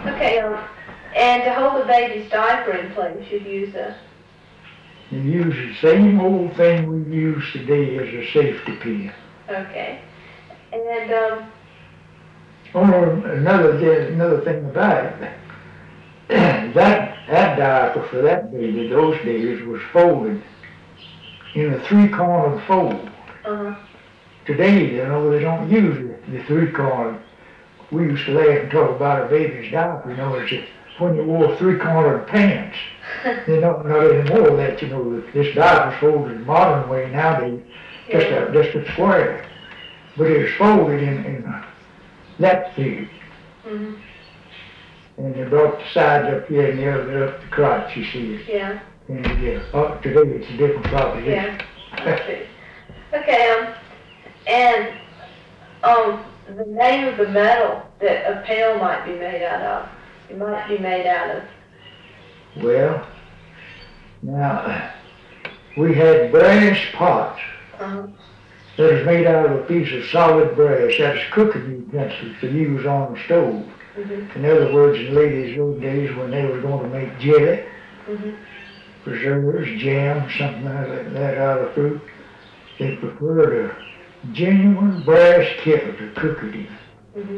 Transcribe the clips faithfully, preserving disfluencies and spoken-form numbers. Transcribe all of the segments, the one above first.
Okay, um, and to hold the baby's diaper in place, you'd use a... You use the same old thing we use today as a safety pin. Okay. And, um... Oh, another, another thing about it, that, that diaper for that baby those days was folded in a three-cornered fold. Uh-huh. Today, you know, they don't use the, the three-cornered. We used to laugh and talk about a baby's diaper, you know, it's when you wore three-cornered pants. They don't not anymore that, you know, this diaper's folded the modern way nowadays, just Yeah. a, just a square. But it's folded in, in that thick. Mm-hmm. And they brought the sides up here and the other up the crotch, you see. Yeah. And yeah, up today it's a different proposition. Yeah. I see. Okay, um, and, um, the name of the metal that a pail might be made out of, it might be made out of. Well, now, we had brass pots. Uh-huh. That is made out of a piece of solid brass. That's cooking utensils to use on the stove. Mm-hmm. In other words, in ladies those days when they were going to make jelly, Mm-hmm. preserves, jam, something like that out of fruit, they preferred a genuine brass kettle to cook it in. Mm-hmm.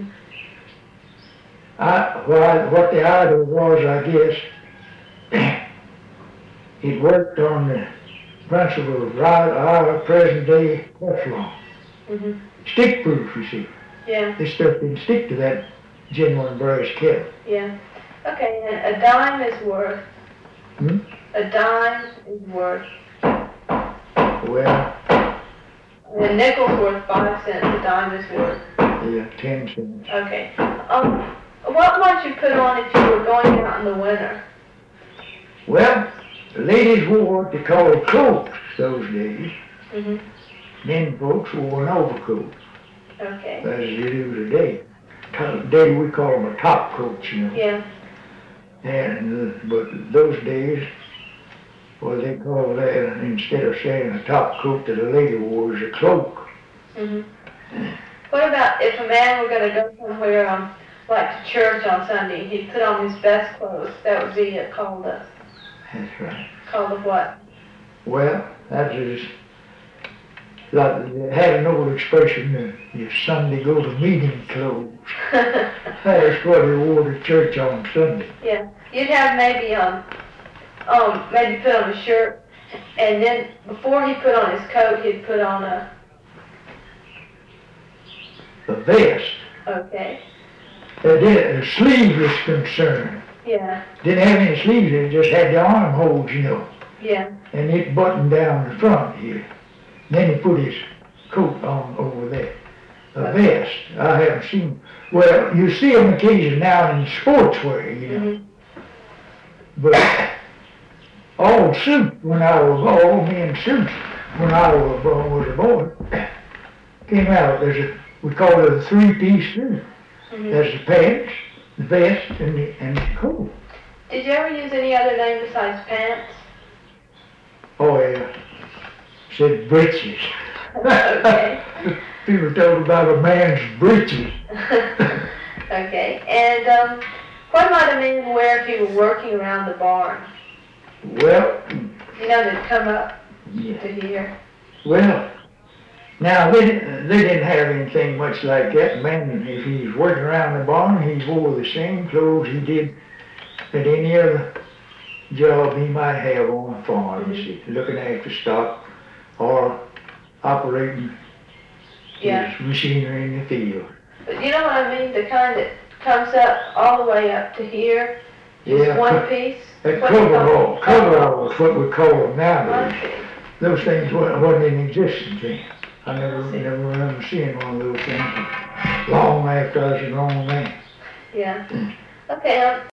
I, well, what the idea was, I guess, it worked on the principle of right, our present day Teflon. Mm-hmm. Stick proof, you see. Yeah. This stuff didn't stick to that genuine brass kettle. Yeah. Okay, and a dime is worth, Hmm? a dime is worth, Well, a nickel's worth five cents, a dime is worth. yeah, ten cents. Okay. Um, what might you put on if you were going out in the winter? Well, the ladies wore what they called coats those days. Mm-hmm. Men folks wore an overcoat, Okay. as you do today. Today we call them a top coat, you know. Yeah. And, uh, but those days, what they call that, instead of saying a top coat that a lady wore, was a cloak. Mm-hmm. What about if a man were going to go somewhere, um, like to church on Sunday, he'd put on his best clothes? That would be uh, called a, That's right. called a what? Well, that's just, like, they had an old expression, uh, your Sunday go to meeting clothes. That's what they wore to church on Sunday. Yeah. You'd have maybe, um, um, maybe put on a shirt, and then before he put on his coat, he'd put on a, A vest. okay. Uh, did, the sleeve is concerned. Yeah. Didn't have any sleeves, it just had the armholes, you know. Yeah. And it buttoned down the front here. Then he put his coat on over there. A vest. I haven't seen, well, you see them occasionally now in sportswear, you know. Mm-hmm. But all suit when I was, all men suits when I was, was a boy, came out. There's a, we call it a three-piece suit. Mm-hmm. There's the pants, the vest, and the, and the coat. Did you ever use any other name besides pants? Oh yeah, said breeches. Okay. People talk about a man's breeches. Okay, and um, what might a man wear if he were working around the barn? Well, You know, they'd come up yeah. to here. Well, now they, didn't- they didn't have anything much like that. Man, if he's working around the barn, he wore the same clothes he did at any other job he might have on a farm, you see, looking after stock or operating Yeah. his machinery in the field. But you know what I mean? The kind that comes up all the way up to here, just Yeah, one co- piece. That What do you call coverall, it? coverall is what we call them One nowadays. piece. Those things wa- wasn't in existence then. I never, I see. never remember seeing one of those things long after I was a grown man. Yeah. Okay, um,